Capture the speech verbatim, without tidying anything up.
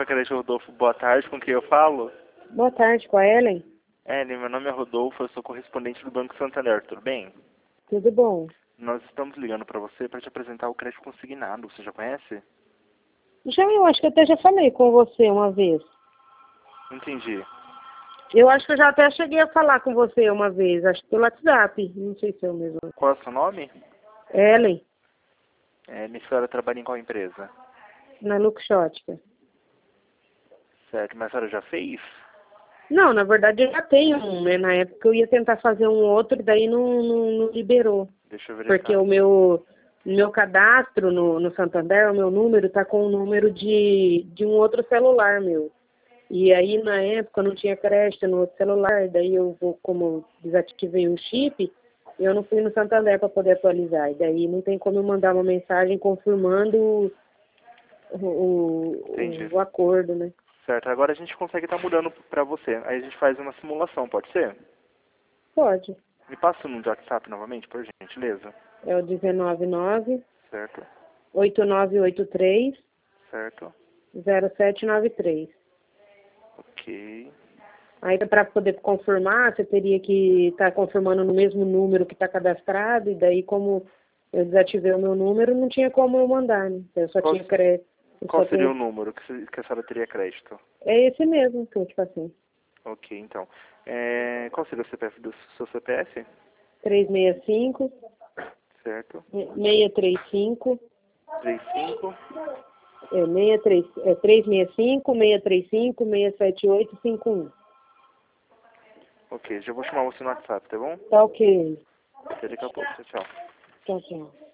Crédito Rodolfo, boa tarde, com quem eu falo? Boa tarde, com a Ellen. Ellen, meu nome é Rodolfo, eu sou correspondente do Banco Santander, tudo bem? Tudo bom? Nós estamos ligando para você para te apresentar o crédito consignado, você já conhece? Já, eu acho que eu até já falei com você uma vez. Entendi. Eu acho que eu já até cheguei a falar com você uma vez, acho que pelo WhatsApp, não sei se é o mesmo. Qual é o seu nome? Ellen, É, minha senhora trabalha em qual empresa? na Luxótica. Certo, mas a senhora já fez? Não, na verdade eu já tenho um, né? Na época eu ia tentar fazer um outro, daí não, não, não liberou. Deixa eu verificar. Porque o meu, meu cadastro no, no Santander, o meu número tá com o número de, de um outro celular meu. E aí na época não tinha crédito no outro celular, daí eu vou, como desativei o chip, eu não fui no Santander para poder atualizar. E daí não tem como eu mandar uma mensagem confirmando o, o, Entendi. o, o acordo, né? Certo, agora a gente consegue estar mudando para você. Aí a gente faz uma simulação, pode ser? Pode. Me passa o número de WhatsApp novamente, por gentileza. É o dezenove nove, Certo, oito nove oito três, certo. zero sete nove três. Ok. Aí para poder confirmar, você teria que estar confirmando no mesmo número que está cadastrado, e daí como eu desativei o meu número, não tinha como eu mandar, né? Eu só Qual, tinha crédito. eu qual só seria tinha... o número que, se- que a senhora teria crédito? É esse mesmo que eu te passei. Ok, então. É, qual seria o C P F do seu C P F? três seis cinco, Certo. seis três cinco, trinta e cinco. é, seis três, é três seis cinco, seis três cinco, seis sete oito cinco um. Ok, já vou chamar você no WhatsApp, tá bom? Tá ok. Até daqui a pouco. Tchau, tchau. Tchau, tchau.